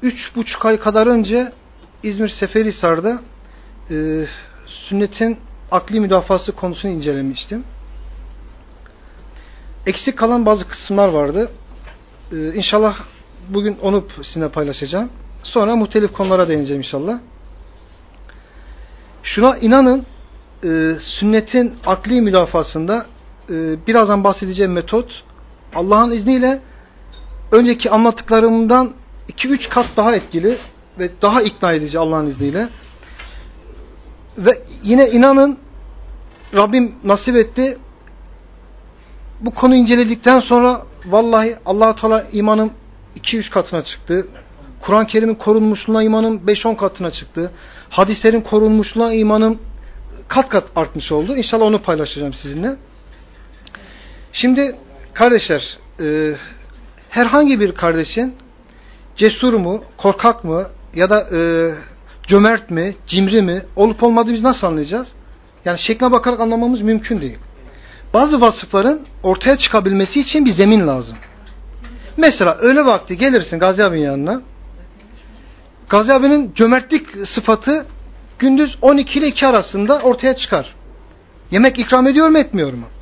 3,5 ay kadar önce İzmir Seferihisar'da sünnetin akli müdafası konusunu incelemiştim. Eksik kalan bazı kısımlar vardı. İnşallah bugün onu sizinle paylaşacağım. Sonra muhtelif konulara değineceğim inşallah. Şuna inanın, sünnetin akli müdafasında birazdan bahsedeceğim metot Allah'ın izniyle önceki anlattıklarımdan 2-3 kat daha etkili ve daha ikna edici Allah'ın izniyle. Ve yine inanın, Rabbim nasip etti. Bu konuyu inceledikten sonra vallahi Allah-u Teala imanım 2-3 katına çıktı. Kur'an-ı Kerim'in korunmuşluğuna imanım 5-10 katına çıktı. Hadislerin korunmuşluğuna imanım kat kat artmış oldu. İnşallah onu paylaşacağım sizinle. Şimdi kardeşler, herhangi bir kardeşin cesur mu, korkak mı ya da cömert mi, cimri mi olup olmadığı biz nasıl anlayacağız? Yani şekline bakarak anlamamız mümkün değil. Bazı vasıfların ortaya çıkabilmesi için bir zemin lazım. Mesela öğle vakti gelirsin Gazi abinin yanına. Gazi abinin cömertlik sıfatı gündüz 12 ile 2 arasında ortaya çıkar. Yemek ikram ediyor mu, etmiyor mu?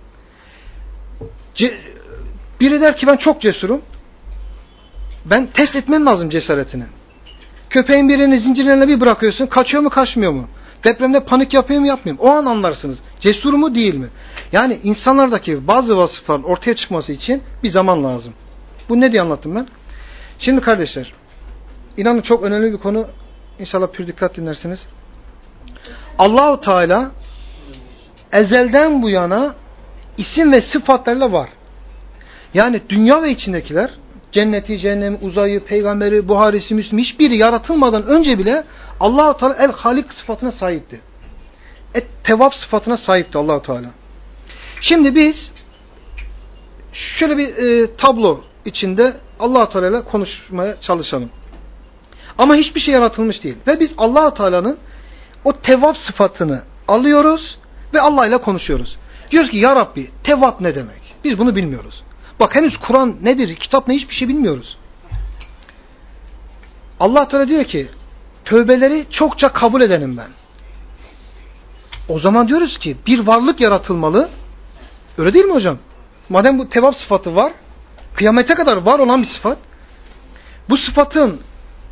Biri der ki ben çok cesurum. Ben test etmem lazım cesaretini. Köpeğin birini zincirlerine bir bırakıyorsun. Kaçıyor mu, kaçmıyor mu? Depremde panik yapıyor mu, yapmıyor mu? O an anlarsınız. Cesur mu, değil mi? Yani insanlardaki bazı vasıfların ortaya çıkması için bir zaman lazım. Bu ne diye anlattım ben? Şimdi kardeşler, inanın çok önemli bir konu. İnşallah pür dikkat dinlersiniz. Allah-u Teala ezelden bu yana isim ve sıfatlarla var. Yani dünya ve içindekiler, cenneti, cehennemi, uzayı, peygamberi, Buharisi, Müslim, hiçbiri yaratılmadan önce bile Allah-u Teala el-Halik sıfatına sahipti. Et-Tevvab sıfatına sahipti Allah-u Teala. Şimdi biz şöyle bir tablo içinde Allah-u Teala ile konuşmaya çalışalım. Ama hiçbir şey yaratılmış değil. Ve biz Allah-u Teala'nın o Tevvab sıfatını alıyoruz ve Allah ile konuşuyoruz. Diyoruz ki ya Rabbi, Tevvab ne demek? Biz bunu bilmiyoruz. Bak henüz Kur'an nedir, kitap ne, hiçbir şey bilmiyoruz. Allah Teala diyor ki tövbeleri çokça kabul edenim ben. O zaman diyoruz ki bir varlık yaratılmalı. Öyle değil mi hocam? Madem bu Tevvab sıfatı var, kıyamete kadar var olan bir sıfat, bu sıfatın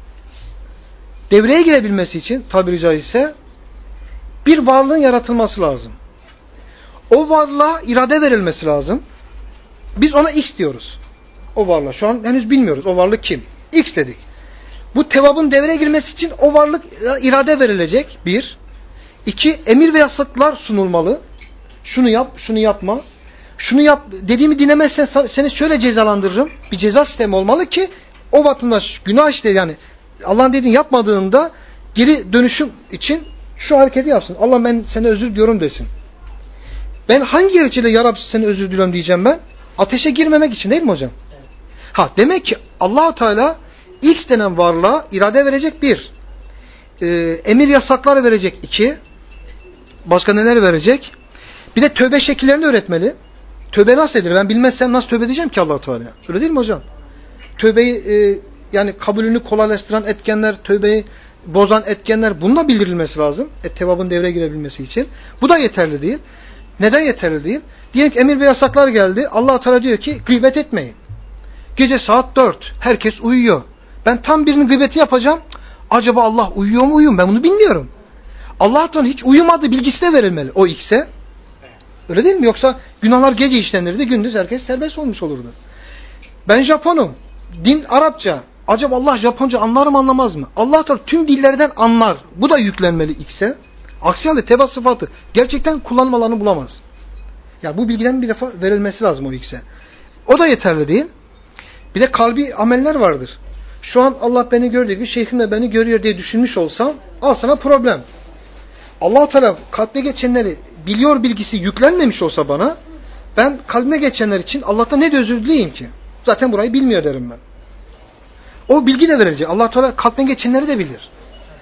devreye girebilmesi için tabiri caizse bir varlığın yaratılması lazım. O varlığa irade verilmesi lazım. Biz ona X diyoruz. O varlığa. Şu an henüz bilmiyoruz. O varlık kim? X dedik. Bu tevabın devreye girmesi için o varlık irade verilecek. 1. 2. Emir ve yasaklar sunulmalı. Şunu yap, şunu yapma. Şunu yap dediğimi dinlemezsen seni şöyle cezalandırırım. Bir ceza sistemi olmalı ki o vatandaş günah işte, yani Allah'ın dediğini yapmadığında geri dönüşüm için şu hareketi yapsın. Allah ben sana özür diliyorum desin. Ben hangi gerekçeyle ya Rabbi sana özür diliyorum diyeceğim ben? Ateşe girmemek için değil mi hocam? Evet. Ha, demek ki Allah-u Teala X denen varlığa irade verecek 1. Emir yasaklar verecek 2. Başka neler verecek? Bir de tövbe şekillerini öğretmeli. Tövbe nasıl edilir? Ben bilmezsem nasıl tövbe edeceğim ki Allah-u Teala? Öyle değil mi hocam? Tövbeyi yani kabulünü kolaylaştıran etkenler, tövbeyi bozan etkenler, bununla bildirilmesi lazım. Tevabın devreye girebilmesi için. Bu da yeterli değil. Neden yeterli değil? Diyelim ki emir ve yasaklar geldi. Allah Teala diyor ki gıybet etmeyin. Gece saat 4. Herkes uyuyor. Ben tam birinin gıybeti yapacağım. Acaba Allah uyuyor mu, uyuyor mu? Ben bunu bilmiyorum. Allah Teala hiç uyumadığı bilgisi de verilmeli o X'e. Öyle değil mi? Yoksa günahlar gece işlenirdi. Gündüz herkes serbest olmuş olurdu. Ben Japonum. Din Arapça. Acaba Allah Japonca anlar mı, anlamaz mı? Allah Teala tüm dillerden anlar. Bu da yüklenmeli X'e. Aksi halde tevab sıfatı gerçekten kullanmalarını bulamaz. Ya bu bilgilerin bir defa verilmesi lazım o X'e. O da yeterli değil. Bir de kalbi ameller vardır. Şu an Allah beni gördüğü gibi şeyhim de beni görüyor diye düşünmüş olsam al sana problem. Allah-u Teala kalbe geçenleri biliyor bilgisi yüklenmemiş olsa bana, ben kalbime geçenler için Allah'tan ne de özür dileyim ki? Zaten burayı bilmiyor derim ben. O bilgi de verilecek. Allah-u Teala kalbine geçenleri de bilir.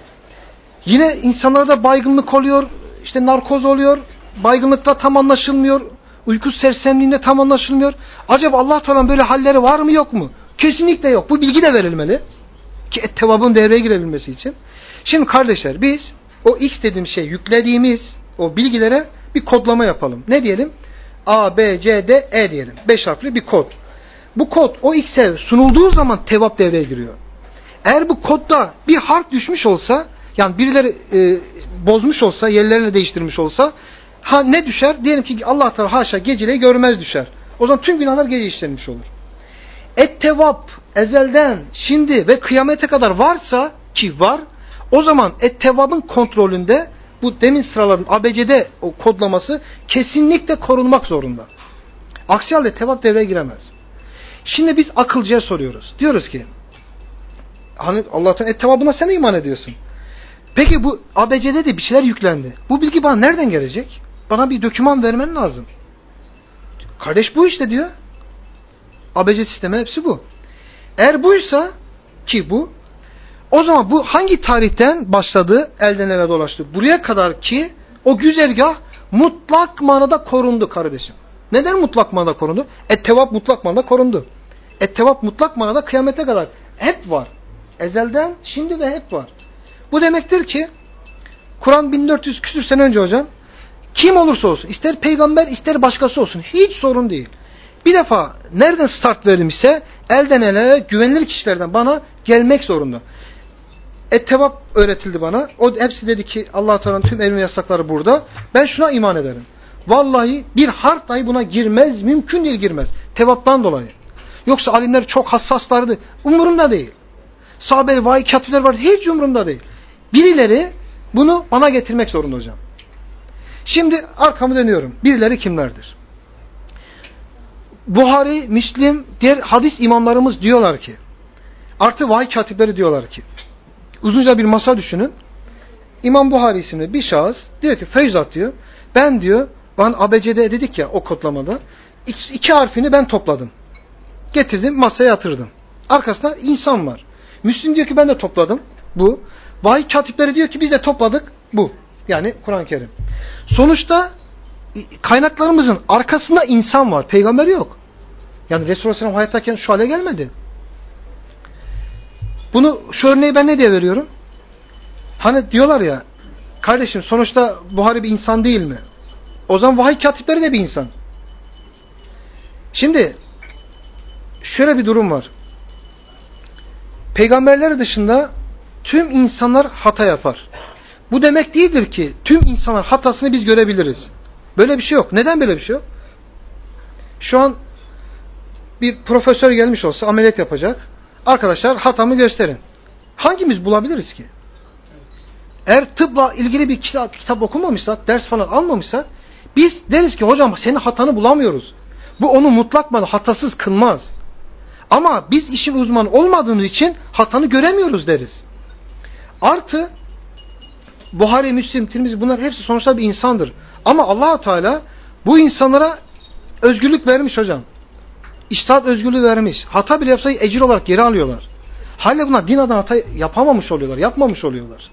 Yine insanlarda baygınlık oluyor, işte narkoz oluyor, baygınlıkta tam anlaşılmıyor, uyku sersemliğinde tam anlaşılmıyor. Acaba Allah Teala'nın böyle halleri var mı, yok mu? Kesinlikle yok. Bu bilgi de verilmeli. Ki ettevabın devreye girebilmesi için. Şimdi kardeşler biz o X dediğim şey yüklediğimiz o bilgilere bir kodlama yapalım. Ne diyelim? A, B, C, D, E diyelim. 5 harfli bir kod. Bu kod o X'e sunulduğu zaman tevap devreye giriyor. Eğer bu kodda bir harf düşmüş olsa, yani birileri bozmuş olsa, yerlerini değiştirmiş olsa, ne düşer? Diyelim ki Allah Teala haşa geceleyi görmez düşer. O zaman tüm günahlar gece işlenmiş olur. Ettevap ezelden, şimdi ve kıyamete kadar varsa, ki var, o zaman ettevabın kontrolünde bu demin sıraladığım ABC'de o kodlaması kesinlikle korunmak zorunda. Aksi halde tevap devreye giremez. Şimdi biz akılcıya soruyoruz. Diyoruz ki hani Allah'tan ettevabına sen iman ediyorsun. Peki bu ABC'de de bir şeyler yüklendi. Bu bilgi bana nereden gelecek? Bana bir doküman vermen lazım. Kardeş bu işte diyor. ABC sistemi hepsi bu. Eğer buysa ki bu, o zaman bu hangi tarihten başladı, elden ele dolaştı? Buraya kadar ki o güzergah mutlak manada korundu kardeşim. Neden mutlak manada korundu? Ettevap mutlak manada korundu. Ettevap mutlak manada kıyamete kadar hep var. Ezelden şimdi ve hep var. Bu demektir ki Kur'an 1400 küsür sene önce hocam, kim olursa olsun, ister peygamber ister başkası olsun, hiç sorun değil. Bir defa nereden start verilmişse elden ele güvenilir kişilerden bana gelmek zorunda. Ettevap öğretildi bana. O hepsi dedi ki Allah Teala'nın tüm emir ve yasakları burada. Ben şuna iman ederim. Vallahi bir harf dahi buna girmez, mümkün değil girmez. Tevaptan dolayı. Yoksa alimler çok hassaslardı. Umurumda değil. Sahabe, vahiy katipler var. Hiç umurumda değil. Birileri bunu bana getirmek zorunda hocam. Şimdi arkamı dönüyorum. Birileri kimlerdir? Buhari, Müslim, diğer hadis imamlarımız diyorlar ki, artı vahiy katipleri diyorlar ki, uzunca bir masa düşünün. İmam Buhari isimli bir şahıs diyor ki, Feyzat diyor, ben diyor, bana ABC'de dedik ya o kodlamada, iki harfini ben topladım. Getirdim, masaya yatırdım. Arkasında insan var. Müslim diyor ki ben de topladım. Bu. Vahiy katipleri diyor ki biz de topladık. Bu. Yani Kur'an-ı Kerim. Sonuçta kaynaklarımızın arkasında insan var. Peygamber yok. Yani Resulullah Aleyhisselam hayattayken şu hale gelmedi. Bunu şu örneği ben ne diye veriyorum? Hani diyorlar ya, kardeşim sonuçta Buhari bir insan değil mi? O zaman vahiy katipleri de bir insan. Şimdi şöyle bir durum var. Peygamberler dışında tüm insanlar hata yapar. Bu demek değildir ki tüm insanlar hatasını biz görebiliriz. Böyle bir şey yok. Neden böyle bir şey yok? Şu an bir profesör gelmiş olsa ameliyat yapacak. Arkadaşlar hatamı gösterin. Hangimiz bulabiliriz ki? Eğer tıpla ilgili bir kitap okumamışsak, ders falan almamışsak, biz deriz ki hocam senin hatanı bulamıyoruz. Bu onu mutlak manada hatasız kılmaz. Ama biz işin uzmanı olmadığımız için hatanı göremiyoruz deriz. Artı Buhari, Müslim, Tirmizi bunlar hepsi sonuçta bir insandır. Ama Allah Teala bu insanlara özgürlük vermiş hocam. İçtihat özgürlüğü vermiş. Hata bile yapsa ecir olarak geri alıyorlar. Hala bunlar din adına hata yapamamış oluyorlar, yapmamış oluyorlar.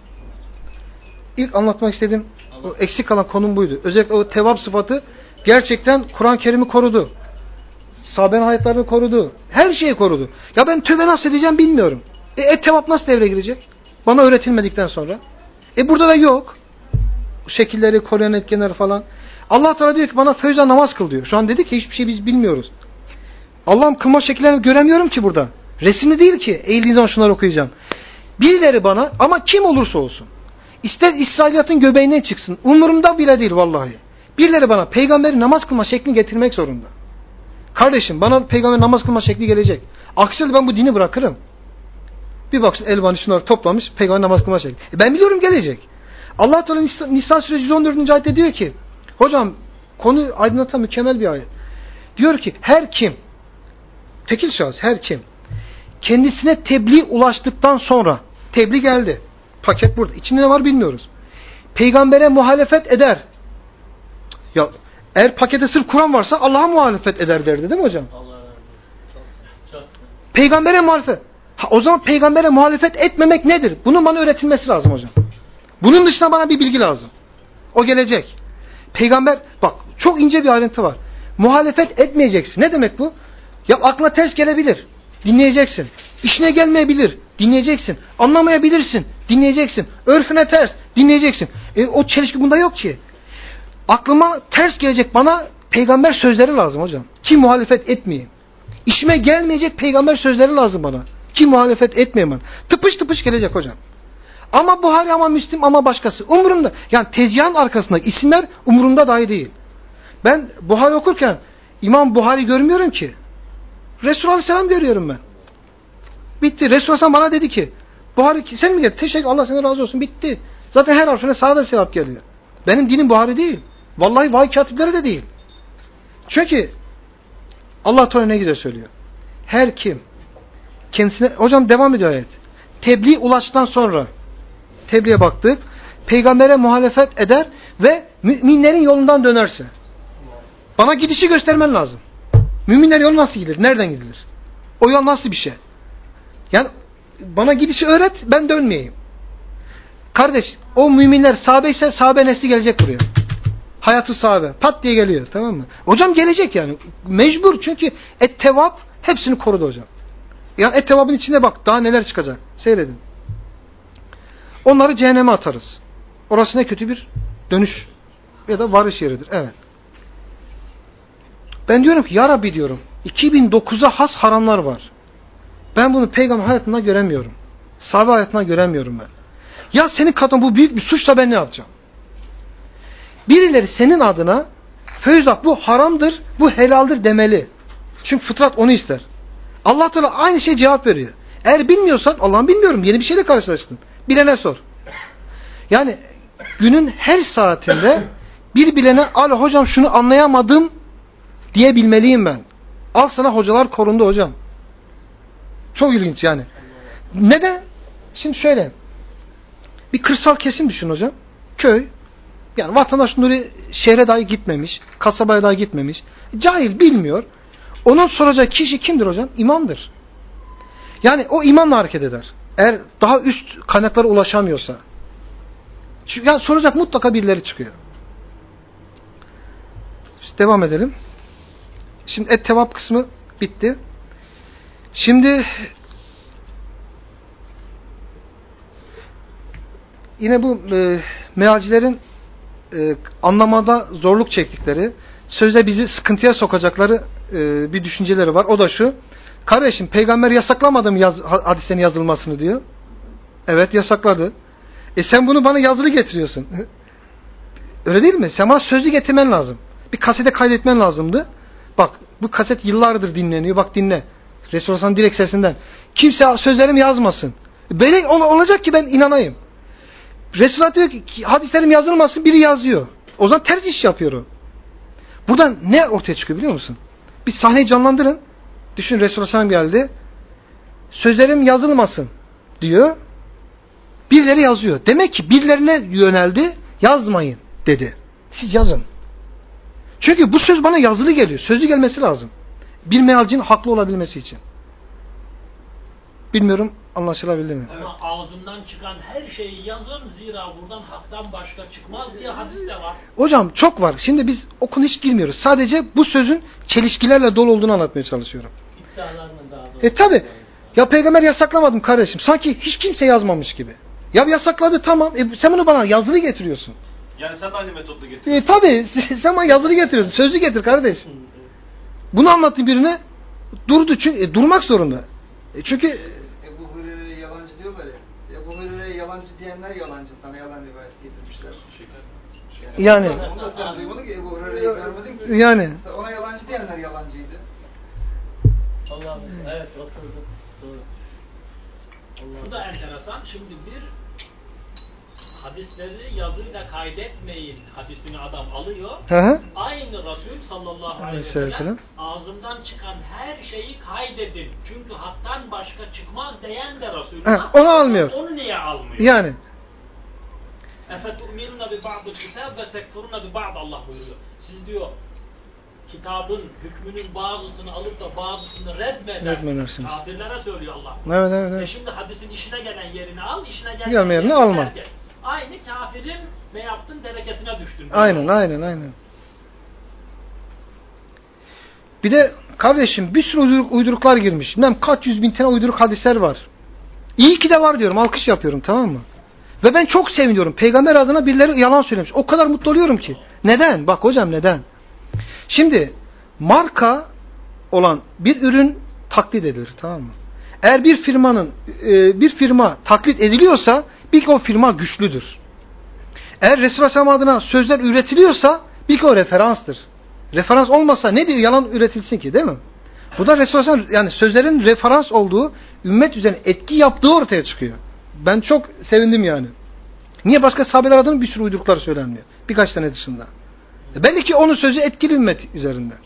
İlk anlatmak istediğim o eksik kalan konum buydu. Özellikle o tevap sıfatı gerçekten Kur'an-ı Kerim'i korudu. Sahabenin hayatlarını korudu. Her şeyi korudu. Ya ben tövbe nasıl edeceğim bilmiyorum. Tevap nasıl devreye girecek? Bana öğretilmedikten sonra. Burada da yok. Şekilleri, koruyan etkenleri falan. Allah Teala diyor ki bana feyza namaz kıl diyor. Şu an dedi ki hiçbir şey biz bilmiyoruz. Allah'ım kılma şekillerini göremiyorum ki burada. Resimli değil ki. Eğildiğin zaman şunları okuyacağım. Birileri bana ama kim olursa olsun. İster İsrailiyatın göbeğinden çıksın. Umurumda bile değil vallahi. Birileri bana peygamberin namaz kılma şeklini getirmek zorunda. Kardeşim bana peygamber namaz kılma şekli gelecek. Aksi halde ben bu dini bırakırım. Bir baksın Elbani şunları toplamış peygamber namaz kılma şekli. Ben biliyorum gelecek. Allah Teala Nisa suresi 114. ayette diyor ki hocam konu aydınlatan mükemmel bir ayet. Diyor ki her kim tekil şahıs her kim kendisine tebliğ ulaştıktan sonra tebliğ geldi. Paket burada. İçinde ne var bilmiyoruz. Peygambere muhalefet eder. Ya eğer pakette sırf Kur'an varsa Allah'a muhalefet eder derdi değil mi hocam? Peygambere muhalefet. O zaman peygambere muhalefet etmemek nedir? Bunun bana öğretilmesi lazım hocam. Bunun dışında bana bir bilgi lazım. O gelecek. Peygamber bak çok ince bir ayrıntı var. Muhalefet etmeyeceksin. Ne demek bu? Ya aklına ters gelebilir. dinleyeceksin. İşine gelmeyebilir, dinleyeceksin. Anlamayabilirsin, dinleyeceksin. Örfüne ters, dinleyeceksin. O çelişki bunda yok ki. Aklıma ters gelecek bana peygamber sözleri lazım hocam. Ki muhalefet etmeyeyim. İşime gelmeyecek peygamber sözleri lazım bana. Ki muhalefet etmeyeyim ben. Tıpış tıpış gelecek hocam. Ama Buhari, ama Müslim, ama başkası. Umurumda. Yani tezgahın arkasındaki isimler umurumda dahi değil. Ben Buhari okurken İmam Buhari görmüyorum ki. Resulullah Aleyhisselam görüyorum ben. Bitti. Resulullah Aleyhisselam bana dedi ki Buhari sen mi geldin? Teşekkür, Allah sana razı olsun. Bitti. Zaten her harfine sana da sevap geliyor. Benim dinim Buhari değil. Vallahi vahiy katipleri de değil. Çünkü Allah Teala ne güzel söylüyor. Her kim kendisine, hocam devam ediyor ayet. Tebliğ ulaştıktan sonra tebliğe baktık. Peygambere muhalefet eder ve müminlerin yolundan dönerse. Bana gidişi göstermen lazım. Müminler yolu nasıl gidilir? Nereden gidilir? O yol nasıl bir şey? Yani bana gidişi öğret, ben dönmeyeyim. Kardeş, o müminler sahabe ise sahabe nesli gelecek buraya. Hayatı sahabe. Pat diye geliyor. Tamam mı? Hocam gelecek yani. Mecbur, çünkü et-tevab hepsini korudu hocam. Yani et-tevabın içine bak. Daha neler çıkacak. Seyredin. Onları cehenneme atarız. Orası ne kötü bir dönüş ya da varış yeridir. Evet. Ben diyorum ki ya Rabbi diyorum, 2009'a has haramlar var. Ben bunu peygamber hayatında göremiyorum. Sahabe hayatında göremiyorum ben. Ya senin katın bu büyük bir suçsa ben ne yapacağım? Birileri senin adına Feyzullah bu haramdır, bu helaldir demeli. Çünkü fıtrat onu ister. Allah Teala aynı şey cevap veriyor. Eğer bilmiyorsan, Allah'ım bilmiyorum, yeni bir şeyle karşılaştım. Bilene sor. Yani günün her saatinde bir bilene al hocam şunu anlayamadım diyebilmeliyim ben. Al sana hocalar korundu hocam. Çok ilginç yani. Neden? Şimdi şöyle. Bir kırsal kesim düşün hocam. Köy. Yani vatandaş nuri şehre dahi gitmemiş. Kasabaya dahi gitmemiş. Cahil, bilmiyor. Onun soracak kişi kimdir hocam? İmamdır. Yani o imamla hareket eder. Eğer daha üst kaynaklara ulaşamıyorsa. Çünkü yani soracak mutlaka birileri çıkıyor. İşte devam edelim. Şimdi et-tevab kısmı bitti. Şimdi yine bu mealcilerin anlamada zorluk çektikleri, sözde bizi sıkıntıya sokacakları bir düşünceleri var. O da şu. Kardeşim peygamber yasaklamadı mı hadislerin yazılmasını diyor. Evet yasakladı. Sen bunu bana yazılı getiriyorsun. Öyle değil mi? Sen bana sözlü getirmen lazım. Bir kasete kaydetmen lazımdı. Bak bu kaset yıllardır dinleniyor. Bak dinle. Resulullah'ın direkt sesinden. Kimse sözlerimi yazmasın. Böyle olacak ki ben inanayım. Resulullah diyor ki hadislerim yazılmasın, biri yazıyor. O zaman ters iş yapıyor o. Buradan ne ortaya çıkıyor biliyor musun? Bir sahneyi canlandırın. Düşün Resulullah sallallahu geldi. Sözlerim yazılmasın diyor. Birileri yazıyor. Demek ki birilerine yöneldi. Yazmayın dedi. Siz yazın. Çünkü bu söz bana yazılı geliyor. Sözlü gelmesi lazım. Bir mealcinin haklı olabilmesi için. Bilmiyorum anlaşılabildi mi? Ama ağzından çıkan her şeyi yazın, zira buradan haktan başka çıkmaz diye hadiste var. Hocam çok var. Şimdi biz o konu hiç girmiyoruz. Sadece bu sözün çelişkilerle dolu olduğunu anlatmaya çalışıyorum. İddialarının daha doğrusu. Tabi. Ya peygamber yasaklamadım kardeşim. Sanki hiç kimse yazmamış gibi. Ya yasakladı tamam. Sen bunu bana yazılı getiriyorsun. Yani sen de aynı metotla getiriyorsun. Tabi. Sen bana yazılı getiriyorsun. Sözlü getir kardeş. Bunu anlattı birine. Durdu. Çünkü durmak zorunda. Çünkü Ebu Hureyre'ye yalancı diyor böyle. Ebu Hureyre'ye yalancı diyenler yalancı. Sana yalan rivayet getirmişler. Yani. Onu da sen duymadın ki Ebu Hureyre'yi görmedin ki. Yani. Ona yalancı diyenler yalancıydı. Allah'ım. Evet oturdu. Doğru. Bu da enteresan. Şimdi bir hadisleri yazıyla kaydetmeyin hadisini adam alıyor. Hı. Aynı Resul sallallahu aleyhi ve sellem ağzından çıkan her şeyi kaydedin. Çünkü haktan başka çıkmaz diyen de Resulullah. Onu almıyor. Onu niye almıyor? Yani. Efetu'minuna bi ba'dil kitab ve tekfuruna bi ba'd Allah buyuruyor. Siz diyor kitabın hükmünün bazısını alıp da bazısını redmedersiniz. Kafirlere söylüyor Allah. Evet. Şimdi hadisin işine gelen yerini al, işine gelmeyen yerini alma. Aynı kafirin ne yaptın derekesine düştün. Aynen. Bir de kardeşim bir sürü uyduruklar girmiş. Bilmem kaç 100 bin tane uyduruk hadisler var. İyi ki de var diyorum. Alkış yapıyorum, tamam mı? Ve ben çok seviniyorum. Peygamber adına birileri yalan söylemiş. O kadar mutlu oluyorum ki. Neden? Bak hocam neden? Şimdi marka olan bir ürün taklit edilir, tamam mı? Eğer bir firma taklit ediliyorsa bil ki o firma güçlüdür. Eğer Resulullah Aleyhisselam adına sözler üretiliyorsa bil ki o referanstır. Referans olmasa ne diyor yalan üretilsin ki, değil mi? Bu da Resulullah Aleyhisselam yani sözlerin referans olduğu, ümmet üzerine etki yaptığı ortaya çıkıyor. Ben çok sevindim yani. Niye başka sahabeler adına bir sürü uyduruklar söylenmiyor? Birkaç tane dışında. Belli ki onun sözü etkili ümmet üzerinde.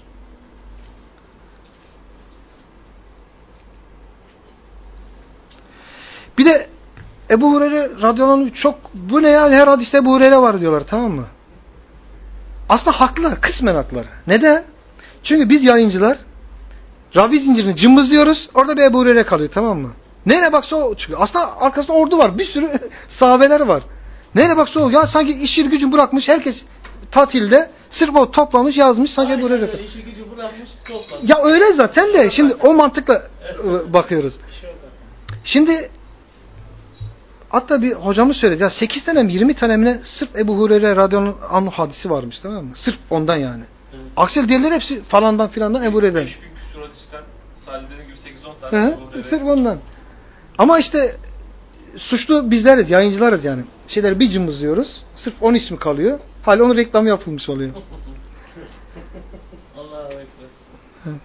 Bir de Ebu Hureyre radıyallahu anh çok bu ne ya her hadiste Ebu Hureyre var diyorlar, tamam mı? Aslında haklılar, kısmen haklılar. Neden? Çünkü biz yayıncılar ravi zincirini cımbızlıyoruz, orada bir Ebu Hureyre kalıyor, tamam mı? Nereye baksa o çıkıyor. Aslında arkasında ordu var, bir sürü sahabeler var. Nereye baksa o, ya sanki işi gücü bırakmış, herkes tatilde sırf o toplamış yazmış sanki Ebu Hureyre. İşi gücü bırakmış toplamış. Ya öyle zaten de şimdi o mantıkla bakıyoruz. Şimdi hatta bir hocamız söyledi ya 8 tane mi 20 tane mi sırf Ebu Hureyre radıyallahu anh hadisi varmış, tamam mı? Sırf ondan yani. Evet. Aksel diğerleri hepsi falandan filandan Ebu Hureyre'den. 5000 küsur hadisten sadece dediğim gibi 8-10 tane Ebu Hureyre. Sırf ondan. Ama işte suçlu bizleriz, yayıncılarız yani. Şeyleri bir cımbızlıyoruz. Sırf onun ismi kalıyor. Hali onun reklamı yapılmış oluyor. Allah'a ekber.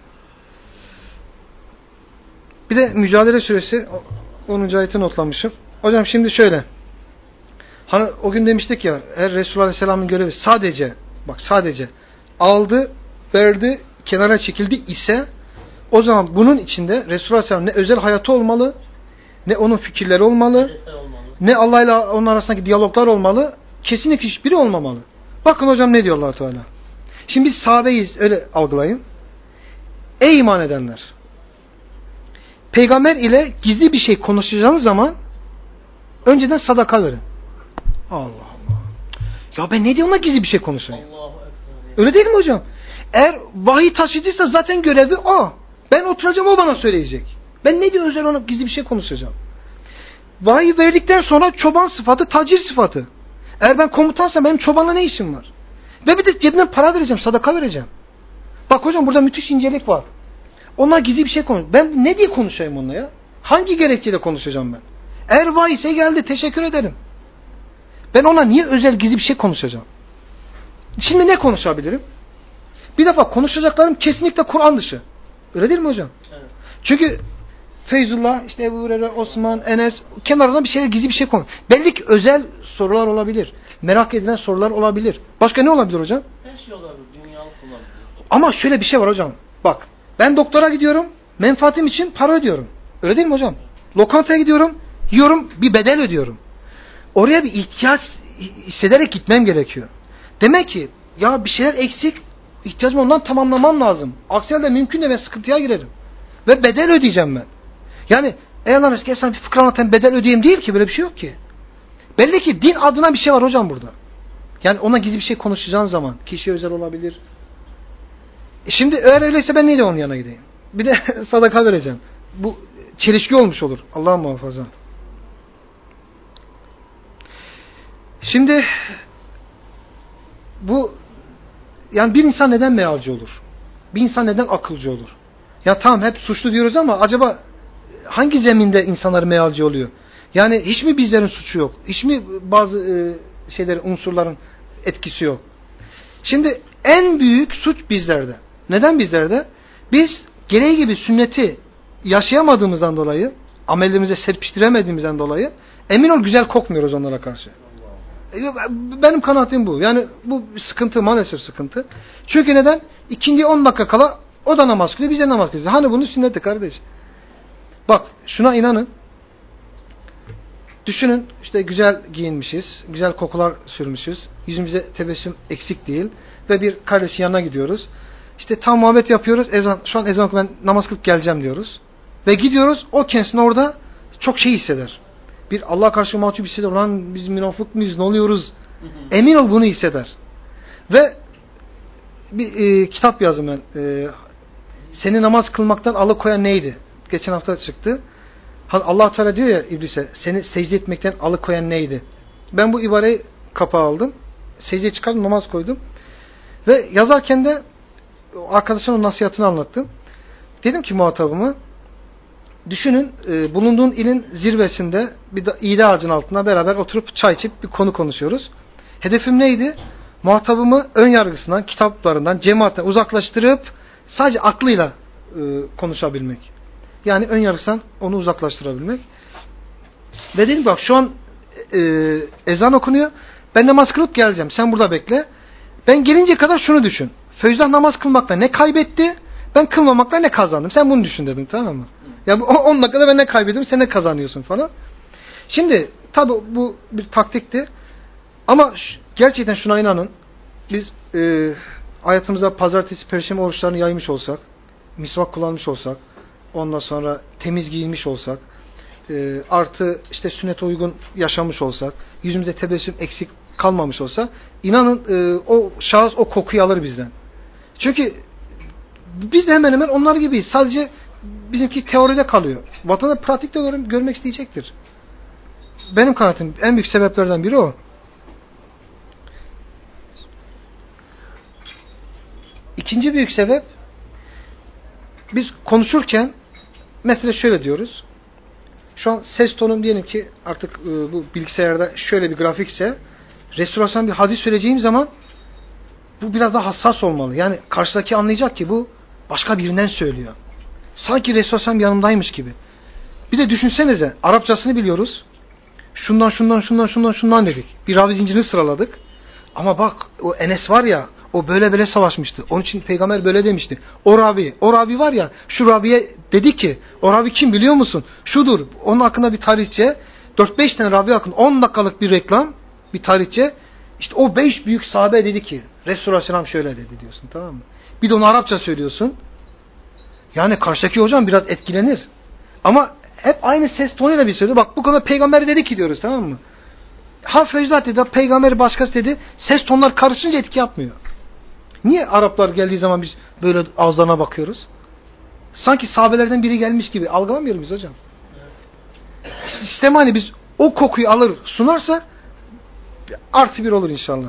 Bir de Mücadele Suresi 10. ayeti notlamışım. Hocam şimdi şöyle. Hani o gün demiştik ya eğer Resulullah Aleyhisselam'ın görevi sadece aldı, verdi, kenara çekildi ise o zaman bunun içinde Resulullah Aleyhisselam ne özel hayatı olmalı, ne onun fikirleri olmalı, ne Allah ile onun arasındaki diyaloglar olmalı, kesinlikle hiçbiri olmamalı. Bakın hocam ne diyor Allah Teala. Şimdi biz sahabeyiz öyle algılayın. Ey iman edenler! Peygamber ile gizli bir şey konuşacağınız zaman önceden sadaka verin. Allah Allah. Ya ben ne diyorum da gizli bir şey konuşayım? Öyle değil mi hocam? Eğer vahiy taşıdıysa zaten görevi o. Ben oturacağım o bana söyleyecek. Ben ne diyor özel ona gizli bir şey konuşacağım? Vahiy verdikten sonra çoban sıfatı, tacir sıfatı. Eğer ben komutansam benim çobanla ne işim var? Ve bir de cebimden para vereceğim, sadaka vereceğim. Bak hocam burada müthiş incelik var. Onlar gizli bir şey konuş. Ben ne diye konuşayım onunla ya? Hangi gerekçeyle konuşacağım ben? Eğer vahiy ise geldi teşekkür ederim. Ben ona niye özel gizli bir şey konuşacağım? Şimdi ne konuşabilirim? Bir defa konuşacaklarım kesinlikle Kur'an dışı. Öyle değil mi hocam? Evet. Çünkü Feyzullah, işte Ebu Hureyre, Osman, Enes kenarında bir şey gizli bir şey konuş. Belli ki özel sorular olabilir. Merak edilen sorular olabilir. Başka ne olabilir hocam? Her şey olabilir. Dünyalık olabilir. Ama şöyle bir şey var hocam. Bak ben doktora gidiyorum. Menfaatim için para ödüyorum. Öyle değil mi hocam? Lokantaya gidiyorum. Yiyorum. Bir bedel ödüyorum. Oraya bir ihtiyaç hissederek gitmem gerekiyor. Demek ki ya bir şeyler eksik. İhtiyacımı ondan tamamlamam lazım. Aksi halde mümkün de ben sıkıntıya girerim. Ve bedel ödeyeceğim ben. Yani ey Allah'ın eski bir fıkra anlatan bedel ödeyeyim değil ki. Böyle bir şey yok ki. Belli ki din adına bir şey var hocam burada. Yani ona gizli bir şey konuşacağın zaman kişiye özel olabilir. Şimdi eğer öyleyse ben niye de onun yanına gideyim? Bir de sadaka vereceğim. Bu çelişki olmuş olur. Allah muhafaza. Şimdi bu yani bir insan neden mealci olur? Bir insan neden akılcı olur? Ya tamam hep suçlu diyoruz ama acaba hangi zeminde insanlar mealci oluyor? Yani hiç mi bizlerin suçu yok? Hiç mi bazı unsurların etkisi yok? Şimdi en büyük suç bizlerde. Neden bizlerde? Biz gereği gibi sünneti yaşayamadığımızdan dolayı, amellerimize serpiştiremediğimizden dolayı emin ol güzel kokmuyoruz onlara karşı. Benim kanaatim bu. Yani bu sıkıntı, maalesef sıkıntı. Çünkü neden? İkindiye 10 dakika kala o da namaz kılıyor, biz de namaz kılıyoruz. Hani bunun sünneti kardeş. Bak şuna inanın. Düşünün işte güzel giyinmişiz, güzel kokular sürmüşüz, yüzümüze tebessüm eksik değil ve bir kardeşin yanına gidiyoruz. İşte tam muhabbet yapıyoruz, şu an ezan ben namaz kılıp geleceğim diyoruz. Ve gidiyoruz, o kendisini orada çok şey hisseder. Bir Allah karşı mahcup hisseder, lan biz münafık mıyız, ne oluyoruz? Emin ol bunu hisseder. Ve bir kitap yazdım ben. Seni namaz kılmaktan alıkoyan neydi? Geçen hafta çıktı. Allah Teala diyor ya iblise, seni secde etmekten alıkoyan neydi? Ben bu ibareyi kapağı aldım. Secdeye çıkardım, namaz koydum. Ve yazarken de arkadaşımın nasihatini anlattım. Dedim ki muhatabıma, düşünün bulunduğun ilin zirvesinde bir iğde ağacının altına beraber oturup çay içip bir konu konuşuyoruz. Hedefim neydi? Muhatabımı ön yargısından, kitaplarından, cemaatten uzaklaştırıp sadece aklıyla konuşabilmek. Yani ön yargısından onu uzaklaştırabilmek. Ve dedim bak şu an ezan okunuyor. Ben namaz kılıp geleceğim. Sen burada bekle. Ben gelince kadar şunu düşün. Feyzullah namaz kılmakla ne kaybetti? Ben kılmamakla ne kazandım? Sen bunu düşün dedim, tamam mı? Ya bu 10 dakikada ben ne kaybettim? Sen ne kazanıyorsun falan. Şimdi tabi bu bir taktikti. Ama gerçekten şuna inanın. Biz hayatımıza pazartesi, perşembe oruçlarını yaymış olsak, misvak kullanmış olsak, ondan sonra temiz giyinmiş olsak, artı işte sünnete uygun yaşamış olsak, yüzümüzde tebessüm eksik kalmamış olsa, inanın o şahıs o kokuyu alır bizden. Çünkü biz de hemen hemen onlar gibiyiz. Sadece bizimki teoride kalıyor. Vatanda pratikte görmek isteyecektir. Benim kanaatim en büyük sebeplerden biri o. İkinci büyük sebep, biz konuşurken mesela şöyle diyoruz. Şu an ses tonum diyelim ki artık bu bilgisayarda şöyle bir grafikse, Resulullah'tan bir hadis söyleyeceğim zaman bu biraz daha hassas olmalı. Yani karşıdaki anlayacak ki bu başka birinden söylüyor. Sanki Resulullah'tan yanımdaymış gibi. Bir de düşünsenize, Arapçasını biliyoruz. Şundan dedik. Bir ravi zincirini sıraladık. Ama bak o Enes var ya, o böyle savaşmıştı. Onun için peygamber böyle demişti. O ravi var ya, şu raviye dedi ki, o ravi kim biliyor musun? Şudur. Onun hakkında bir tarihçe, 4-5 tane ravi hakkında 10 dakikalık bir reklam, bir tarihçe. İşte o 5 büyük sahabe dedi ki, Resulullah Aleyhisselam şöyle dedi diyorsun, tamam mı? Bir de onu Arapça söylüyorsun. Yani karşıdaki hocam biraz etkilenir. Ama hep aynı ses tonuyla bir söylüyor. Bak bu kadar peygamber dedi ki diyoruz, tamam mı? Feyzullah dedi, peygamber başkası dedi. Ses tonlar karışınca etki yapmıyor. Niye Araplar geldiği zaman biz böyle ağızlarına bakıyoruz? Sanki sahabelerden biri gelmiş gibi algılamıyor muyuz hocam? Sistem hani biz o kokuyu alır sunarsa artı bir olur inşallah.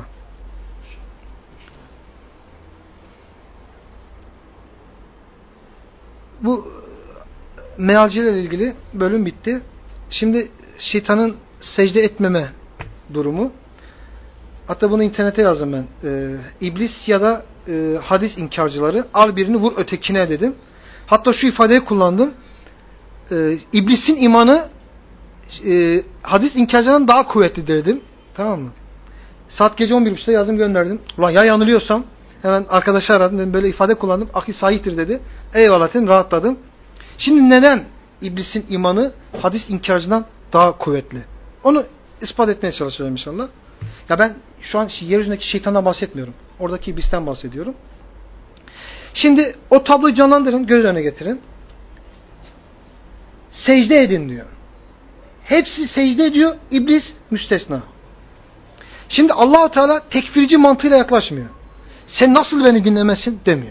Bu mealcilerle ilgili bölüm bitti. Şimdi şeytanın secde etmeme durumu. Hatta bunu internete yazdım ben. İblis ya da hadis inkarcıları, al birini vur ötekine dedim. Hatta şu ifadeyi kullandım. İblisin imanı hadis inkarcılarından daha kuvvetlidir dedim. Tamam mı? Saat gece 11.30'da yazdım, gönderdim. Ulan ya yanılıyorsam hemen arkadaşı aradım, dedim, böyle ifade kullandım. Ahi sahihtir dedi. Eyvallah dedim, rahatladım. Şimdi neden iblisin imanı hadis inkarcından daha kuvvetli? Onu ispat etmeye çalışacağım inşallah. Ya ben şu an yeryüzündeki şeytandan bahsetmiyorum. Oradaki iblisten bahsediyorum. Şimdi o tabloyu canlandırın, göz önüne getirin. Secde edin diyor. Hepsi secde ediyor, iblis müstesna. Şimdi Allah-u Teala tekfirci mantığıyla yaklaşmıyor. Sen nasıl beni dinlemezsin demiyor.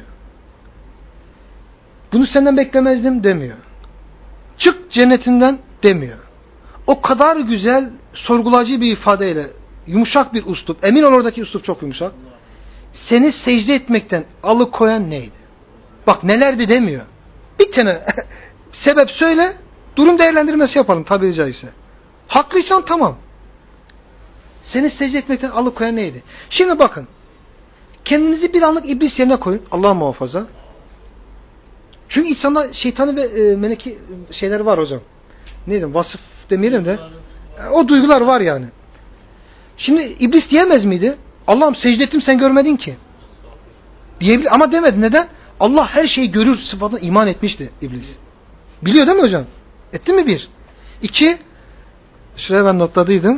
Bunu senden beklemezdim demiyor. Çık cennetinden demiyor. O kadar güzel, sorgulayıcı bir ifadeyle, yumuşak bir üslup. Emin ol oradaki üslup çok yumuşak. Seni secde etmekten alıkoyan neydi? Bak nelerdi demiyor. Bir tane sebep söyle, durum değerlendirmesi yapalım tabiri caizse. Haklıysan tamam. Seni secde etmekten alıkoyan neydi? Şimdi bakın. Kendinizi bir anlık iblis yerine koyun. Allah muhafaza. Çünkü insanda şeytanı ve meleki şeyler var hocam. Ne diyeyim, vasıf demeyelim de. O duygular var yani. Şimdi iblis diyemez miydi? Allah'ım secde ettim sen görmedin ki. Diyebilir ama demedi. Neden? Allah her şeyi görür sıfatına iman etmişti iblis. Biliyor değil mi hocam? Etti mi bir? 2, şuraya ben notladıydım.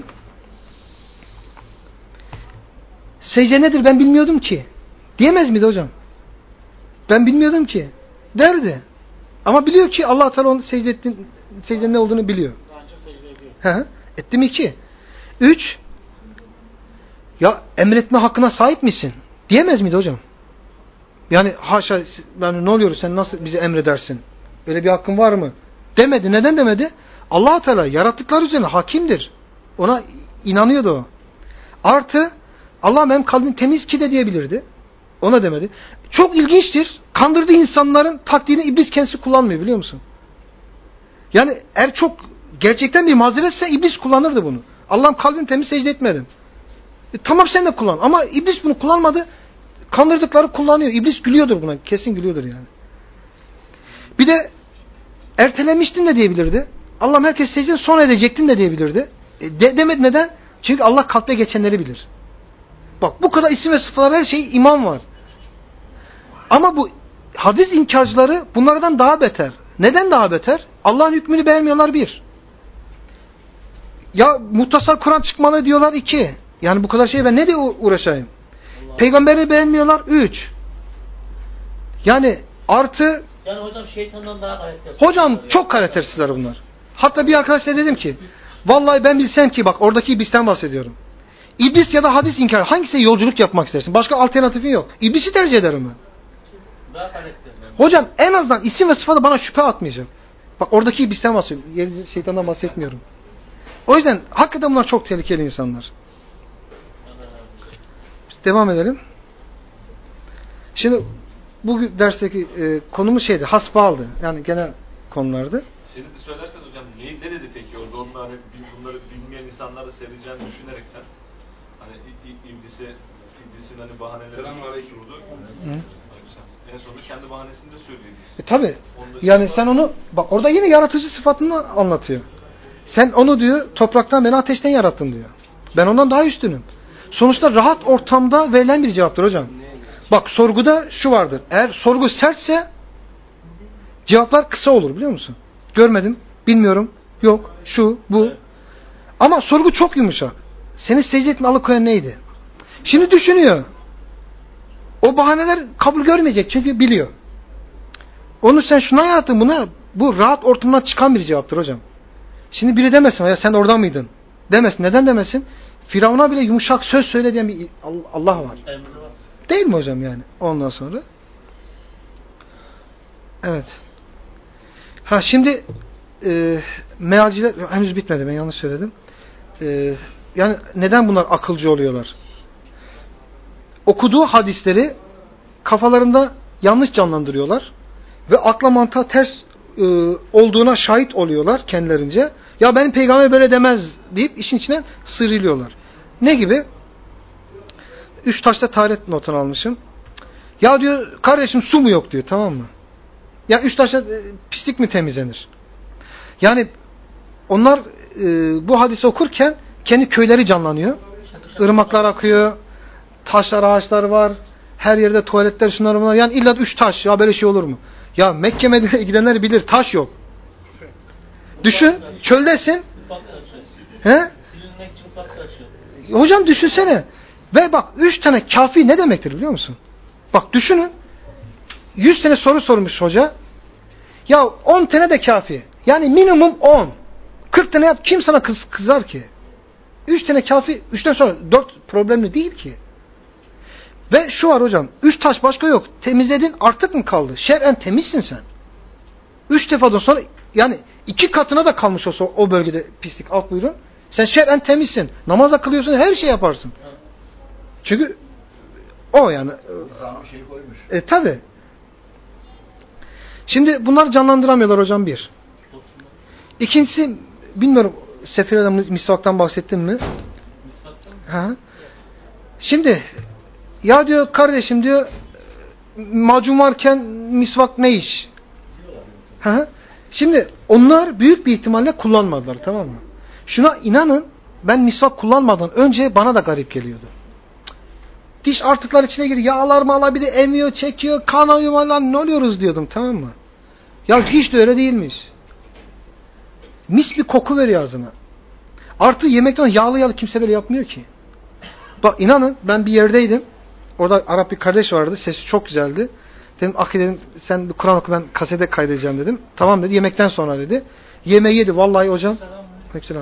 Secde nedir ben bilmiyordum ki. Diyemez miydi hocam? Ben bilmiyordum ki. Derdi. Ama biliyor ki Allah Teala onun secdenin ne olduğunu biliyor. Etti mi 2? 3, ya emretme hakkına sahip misin? Diyemez miydi hocam? Yani haşa, yani ne oluyor, sen nasıl bizi emredersin? Öyle bir hakkın var mı? Demedi. Neden demedi? Allah Teala yarattıkları üzerine hakimdir. Ona inanıyordu o. Artı Allah benim kalbim temiz ki de diyebilirdi. Ona demedi. Çok ilginçtir. Kandırdığı insanların taktiğini iblis kendisi kullanmıyor, biliyor musun? Yani eğer çok gerçekten bir mazeretse iblis kullanırdı bunu. Allah'ım kalbim temiz, secde etmedim. Tamam, sen de kullan. Ama iblis bunu kullanmadı. Kandırdıkları kullanıyor. İblis gülüyordur buna. Kesin gülüyordur yani. Bir de ertelemiştin de diyebilirdi. Allah'ım herkes secde sonra edecektin de diyebilirdi. Demedi, neden? Çünkü Allah kalpte geçenleri bilir. Bak, bu kadar isim ve sıfatlar, her şey iman var. Ama bu hadis inkarcıları bunlardan daha beter. Neden daha beter? Allah'ın hükmünü beğenmiyorlar, bir. Ya muhtasar Kur'an çıkmalı diyorlar, iki. Yani bu kadar şey ben ne diye uğraşayım? Peygamberi beğenmiyorlar, üç. Yani artı... Yani hocam şeytandan daha karaktersiz. Hocam çok karaktersizler bunlar. Hatta bir arkadaşla dedim ki, vallahi ben bilsem ki, bak oradaki iblisten bahsediyorum. İblis ya da hadis inkar, hangisine yolculuk yapmak istersin? Başka alternatifin yok. İblisi tercih ederim ben. Daha karaktersiz. Hocam en azından isim ve sıfatı bana şüphe atmayacak. Bak oradaki iblisten bahsediyorum. Şeytandan bahsetmiyorum. O yüzden hakikaten bunlar çok tehlikeli insanlar. Biz devam edelim. Şimdi bu dersteki konumuz şeydi, hasbağaldı. Yani genel konulardı. Şimdi de söylerseniz hocam ne dedi peki orada, onlar hani bunları bilmeyen insanları seveceğini düşünerekten hani iblisin hani bahaneleri sordu. En sonunda kendi bahanesini de söylüyor iblis. Tabii. Yani sen onu, bak orada yine yaratıcı sıfatını anlatıyor. Sen onu diyor, topraktan, beni ateşten yarattın diyor. Ben ondan daha üstünüm. Sonuçta rahat ortamda verilen bir cevaptır hocam. Bak sorguda şu vardır. Eğer sorgu sertse cevaplar kısa olur, biliyor musun? Görmedim, bilmiyorum, yok, şu, bu. Ama sorgu çok yumuşak. Seni secde etme alıkoyan neydi? Şimdi düşünüyor. O bahaneler kabul görmeyecek çünkü biliyor. Onu sen şuna yarattın, buna, bu rahat ortamdan çıkan bir cevaptır hocam. Şimdi biri demesin, ya sen orada mıydın? Demesin. Neden demesin? Firavun'a bile yumuşak söz söyle diyen bir Allah var. Değil mi hocam yani? Ondan sonra. Evet. Ha şimdi mealciler henüz bitmedi. Ben yanlış söyledim. Yani neden bunlar akılcı oluyorlar? Okuduğu hadisleri kafalarında yanlış canlandırıyorlar ve akla mantığa ters olduğuna şahit oluyorlar kendilerince. Ya benim peygamber böyle demez deyip işin içine sıyrılıyorlar. Ne gibi? 3 taşta taharet notunu almışım. Ya diyor kardeşim su mu yok diyor, tamam mı? Ya 3 taşta pislik mi temizlenir? Yani onlar bu hadisi okurken kendi köyleri canlanıyor. Irmaklar akıyor. Taşlar, ağaçlar var. Her yerde tuvaletler, şunlar bunlar. Yani illa 3 taş. Ya böyle şey olur mu? Ya Mekke Medine'ye gidenler bilir. Taş yok. Düşün. Çöldesin. He? Hocam düşünsene. Ve bak 3 tane kafi ne demektir biliyor musun? Bak düşünün. 100 tane soru sormuş hoca. Ya 10 tane de kafi. Yani minimum 10. 40 tane yap. Kim sana kızar ki? 3 tane kafi. 3'ten sonra 4 problemli değil ki. Ve şu var hocam. 3 taş başka yok. Temizledin, artık mı kaldı? Şer'en temizsin sen. 3 defadan sonra yani 2 katına da kalmış olsa o bölgede pislik. Alt buyurun. Sen şer'en temizsin. Namaz kılıyorsun, her şey yaparsın. Çünkü o yani. Şey koymuş. Tabi. Şimdi bunları canlandıramıyorlar hocam, bir. İkincisi, bilmiyorum Sefir'den misvaktan bahsettim mi? Ha. Şimdi ya diyor kardeşim diyor macun varken misvak ne iş? Ha. Şimdi onlar büyük bir ihtimalle kullanmadılar, tamam mı? Şuna inanın, ben misvak kullanmadan önce bana da garip geliyordu. Diş artıklar içine giriyor, yağlar mağlar bir de emiyor, çekiyor, kanıyor lan, ne oluyoruz diyordum, tamam mı? Ya hiç de öyle değilmiş. Mis bir koku veriyor ağzına. Artı yemekten yağlı kimse böyle yapmıyor ki. Bak inanın, ben bir yerdeydim. Orada Arap bir kardeş vardı. Sesi çok güzeldi. Dedim Akı dedim, sen bir Kur'an oku, ben kasete kaydedeceğim dedim. Tamam dedi, yemekten sonra dedi. Yemeği yedi vallahi hocam. Selam.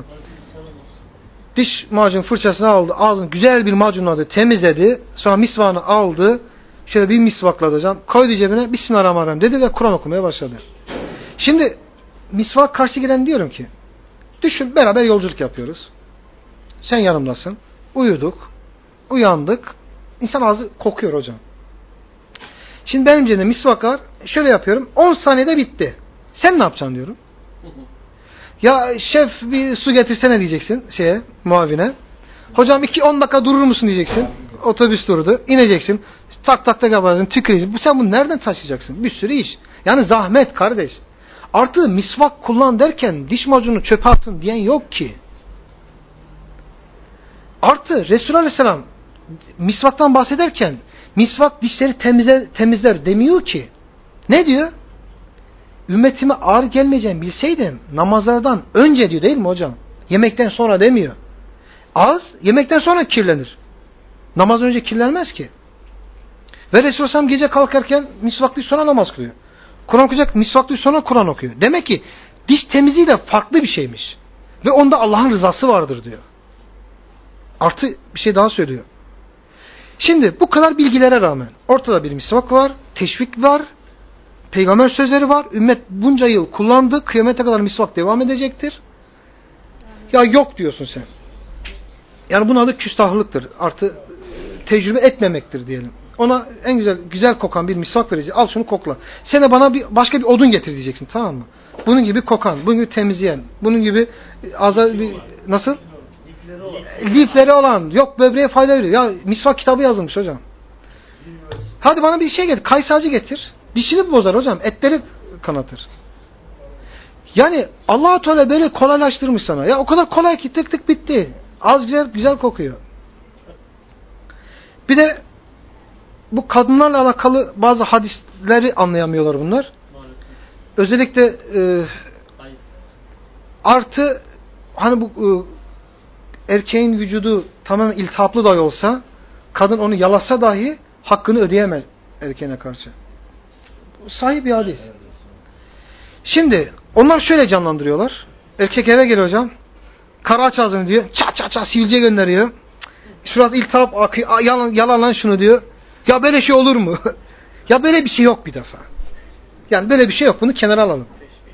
Diş macun fırçasını aldı. Ağzını güzel bir macunladı. Temizledi. Sonra misvağını aldı. Şöyle bir misvakladı hocam. Koydu cebine. Bismillahirrahmanirrahim dedi ve Kur'an okumaya başladı. Şimdi misvak karşı gelen diyorum ki düşün, beraber yolculuk yapıyoruz. Sen yanımdasın. Uyuduk. Uyandık. İnsan ağzı kokuyor hocam. Şimdi benim cebimde misvak var. Şöyle yapıyorum. 10 saniyede bitti. Sen ne yapacaksın diyorum. Ya şef bir su getirsene diyeceksin muavine. Hocam 10 dakika durur musun diyeceksin. Otobüs durdu. İneceksin. Tak tak tak yaparsın. Tüküreceksin. Sen bunu nereden taşıyacaksın? Bir sürü iş. Yani zahmet kardeş. Artı misvak kullan derken diş macunu çöpe atın diyen yok ki. Artı Resulullah Aleyhisselam misvaktan bahsederken misvak dişleri temizler demiyor ki. Ne diyor? Ümmetime ağır gelmeyeceğini bilseydim namazlardan önce diyor, değil mi hocam? Yemekten sonra demiyor. Ağız yemekten sonra kirlenir. Namazdan önce kirlenmez ki. Ve Resulullah Aleyhisselam gece kalkarken misvaklıyı sonra namaz kılıyor. Kur'an okuyacak, misvaklıyı sonra Kur'an okuyor. Demek ki diş temizliği de farklı bir şeymiş. Ve onda Allah'ın rızası vardır diyor. Artı bir şey daha söylüyor. Şimdi bu kadar bilgilere rağmen ortada bir misvak var, teşvik var, peygamber sözleri var. Ümmet bunca yıl kullandı. Kıyamete kadar misvak devam edecektir. Ya yok diyorsun sen. Yani bunun adı küstahlıktır. Artı tecrübe etmemektir diyelim. Ona en güzel kokan bir misvak vereceğiz. Al şunu kokla. Sen de bana başka bir odun getir diyeceksin, tamam mı? Bunun gibi kokan, bunun gibi temizleyen, bunun gibi nasıl? Lifleri olan, yok böbreğe fayda veriyor. Ya misvak kitabı yazılmış hocam. Hadi bana bir şey getir. Kayısı ağacı getir. Dişini bozar hocam. Etleri kanatır. Yani Allah-u Teala böyle kolaylaştırmış sana. Ya o kadar kolay ki tık tık bitti. Az güzel kokuyor. Bir de bu kadınlarla alakalı bazı hadisleri anlayamıyorlar bunlar. Özellikle artı hani bu erkeğin vücudu tamamen iltihaplı dahi olsa kadın onu yalasa dahi hakkını ödeyemez erkeğine karşı. Sahih bir hadis. Şimdi onlar şöyle canlandırıyorlar. Erkek eve geliyor hocam. Kara aç ağzını diyor. Çat sivilce gönderiyor. Şurada iltihap akıyor. Yalan lan şunu diyor. Ya böyle şey olur mu? Ya böyle bir şey yok bir defa. Yani böyle bir şey yok. Bunu kenara alalım.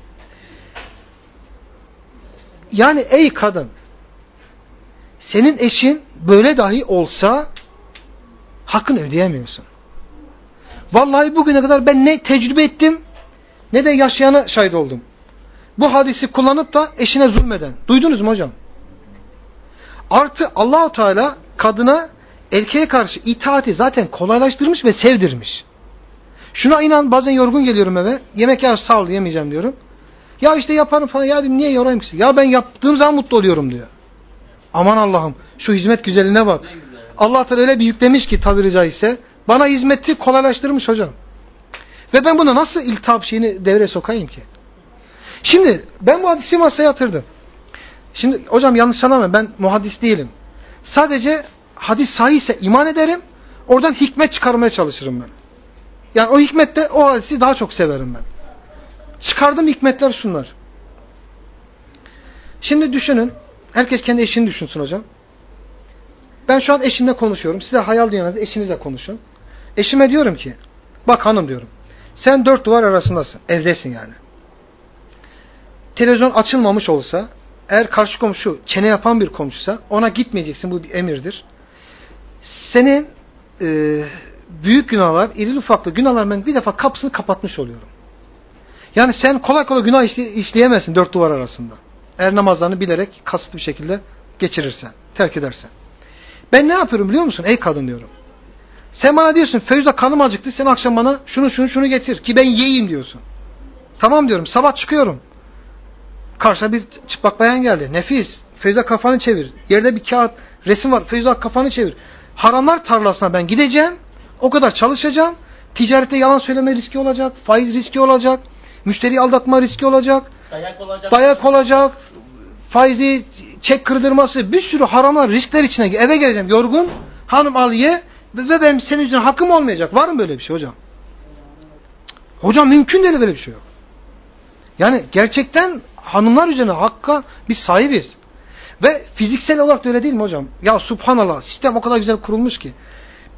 Yani ey kadın, senin eşin böyle dahi olsa hakkını ödeyemiyorsun. Vallahi bugüne kadar ben ne tecrübe ettim ne de yaşayana şahit oldum. Bu hadisi kullanıp da eşine zulmeden. Duydunuz mu hocam? Artı Allah-u Teala kadına erkeğe karşı itaati zaten kolaylaştırmış ve sevdirmiş. Şuna inan, bazen yorgun geliyorum eve. Yemek ya sağ ol yemeyeceğim diyorum. Ya işte yaparım falan. Ya niye yorayım ki? Ya ben yaptığım zaman mutlu oluyorum diyor. Aman Allah'ım şu hizmet güzelliğine bak. Allah Teala öyle bir yüklemiş ki tabiri caizse. Bana hizmeti kolaylaştırmış hocam. Ve ben buna nasıl iltihap şeyini devreye sokayım ki? Şimdi ben bu hadisi masaya yatırdım. Şimdi hocam yanlış anlamayın, ben muhaddis değilim. Sadece hadis sahihse iman ederim. Oradan hikmet çıkarmaya çalışırım ben. Yani o hikmette o hadisi daha çok severim ben. Çıkardığım hikmetler şunlar. Şimdi düşünün. Herkes kendi eşini düşünsün hocam. Ben şu an eşimle konuşuyorum. Size hayal dünyanızda eşinizle konuşun. Eşime diyorum ki, bak hanım diyorum. Sen 4 duvar arasındasın. Evdesin yani. Televizyon açılmamış olsa, eğer karşı komşu çene yapan bir komşuysa ona gitmeyeceksin. Bu bir emirdir. Senin büyük günahlar, irili ufaklı günahlar, ben bir defa kapısını kapatmış oluyorum. Yani sen kolay kolay günah işleyemezsin 4 duvar arasında. Eğer namazlarını bilerek kasıtlı bir şekilde geçirirsen, terk edersen. Ben ne yapıyorum biliyor musun? Ey kadın diyorum. Sen bana diyorsun Feyza kanım acıktı, sen akşam bana şunu getir ki ben yiyeyim diyorsun. Tamam diyorum, sabah çıkıyorum. Karşıma bir çıplak bayan geldi. Nefis. Feyza kafanı çevir. Yerde bir kağıt resim var. Feyza kafanı çevir. Haramlar tarlasına ben gideceğim. O kadar çalışacağım. Ticarette yalan söyleme riski olacak. Faiz riski olacak. Müşteriyi aldatma riski olacak. Dayak olacak. Faizi, çek kırdırması, bir sürü haramlar, riskler içine eve geleceğim yorgun. Hanım al ye ve benim senin yüzünden hakkım olmayacak. Var mı böyle bir şey hocam? Hocam mümkün değil, böyle bir şey yok. Yani gerçekten hanımlar üzerine hakka biz sahibiz. Ve fiziksel olarak da öyle değil mi hocam? Ya subhanallah, sistem o kadar güzel kurulmuş ki.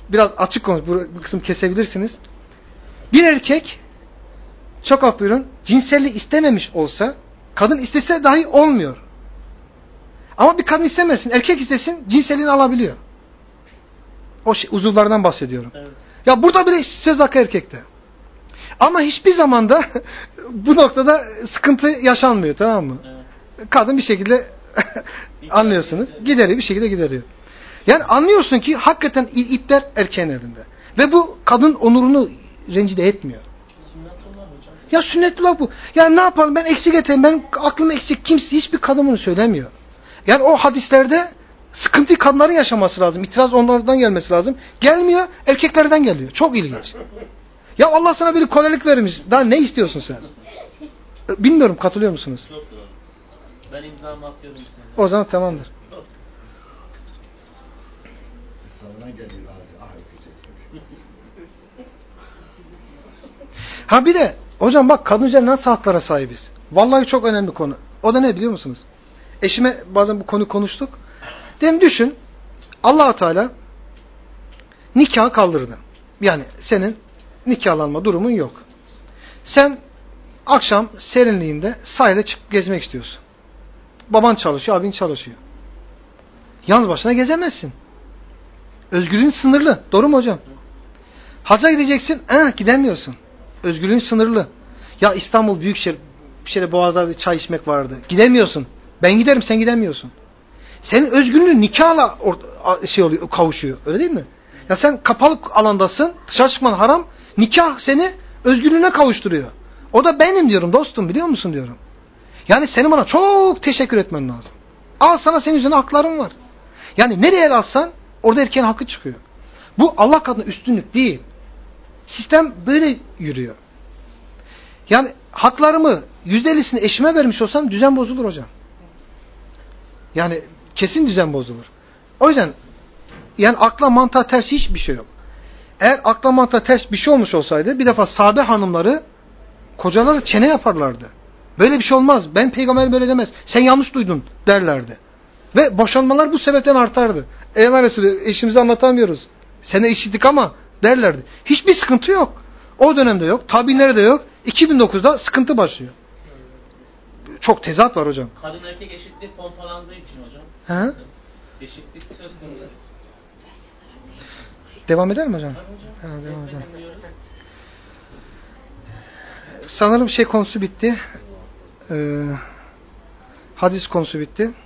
biraz açık konuş. Bu kısım kesebilirsiniz. Bir erkek çok af buyurun cinselliği istememiş olsa kadın istese dahi olmuyor. Ama bir kadın istemesin, erkek istesin cinselliğini alabiliyor. O uzuvlardan bahsediyorum. Evet. Ya burada bile söz hakkı erkekte. Ama hiçbir zamanda bu noktada sıkıntı yaşanmıyor, tamam mı? Evet. Kadın bir şekilde anlıyorsunuz. Gideriyor, bir şekilde gideriyor. Yani anlıyorsun ki hakikaten ipler erkeğin elinde. Ve bu kadın onurunu rencide etmiyor. Sünnetullah hocam. Ya sünnetullah bu. Ya ne yapalım, ben eksik eteyim, benim aklım eksik, kimse hiçbir kadın bunu söylemiyor. Yani o hadislerde sıkıntıyı kadınların yaşaması lazım. İtiraz onlardan gelmesi lazım. Gelmiyor, erkeklerden geliyor. Çok ilginç. Ya Allah sana bir kolaylık vermiş. Daha ne istiyorsun sen? Bilmiyorum, katılıyor musunuz? Yok. Ben imzamı atıyorum size. O zaman tamamdır. Ha bir de hocam bak, kadınca nasıl haklara sahibiz? Vallahi çok önemli konu. O da ne biliyor musunuz? Eşime bazen bu konuyu konuştuk. Dedim düşün, Allah-u Teala nikahı kaldırdı. Yani senin nikahlanma durumun yok. Sen akşam serinliğinde sahile çıkıp gezmek istiyorsun. Baban çalışıyor, abin çalışıyor. Yalnız başına gezemezsin. Özgürlüğün sınırlı. Doğru mu hocam? Hacca gideceksin, gidemiyorsun. Özgürlüğün sınırlı. Ya İstanbul Büyükşehir Boğaz'da bir çay içmek vardı. Gidemiyorsun. Ben giderim, sen gidemiyorsun. Senin özgürlüğün nikahla kavuşuyor. Öyle değil mi? Ya sen kapalı alandasın, dışarı çıkman haram. Nikah seni özgürlüğüne kavuşturuyor. O da benim diyorum dostum, biliyor musun diyorum. Yani senin bana çok teşekkür etmen lazım. Al sana, senin üzerine hakların var. Yani nereye el alsan orada erkeğin hakkı çıkıyor. Bu Allah katında üstünlük değil. Sistem böyle yürüyor. Yani haklarımı %50'sini eşime vermiş olsam düzen bozulur hocam. Yani kesin düzen bozulur. O yüzden yani akla mantığa ters hiçbir şey yok. Eğer akla mantığa ters bir şey olmuş olsaydı bir defa sahabe hanımları kocaları çene yaparlardı. Böyle bir şey olmaz. Ben peygamber böyle demez. Sen yanlış duydun derlerdi. Ve boşanmalar bu sebepten artardı. Eyvallah Resulü, eşimize anlatamıyoruz. Sene eşitlik ama derlerdi. Hiçbir sıkıntı yok. O dönemde yok. Tabiinlerde yok. 2009'da sıkıntı başlıyor. Çok tezat var hocam. Kadın erkek eşitliği pompalandığı için hocam. He? Eşitlik söz konusu. Devam eder mi hocam? Ha, hocam. Devam edelim. Sanırım konusu bitti. Hadis konusu bitti.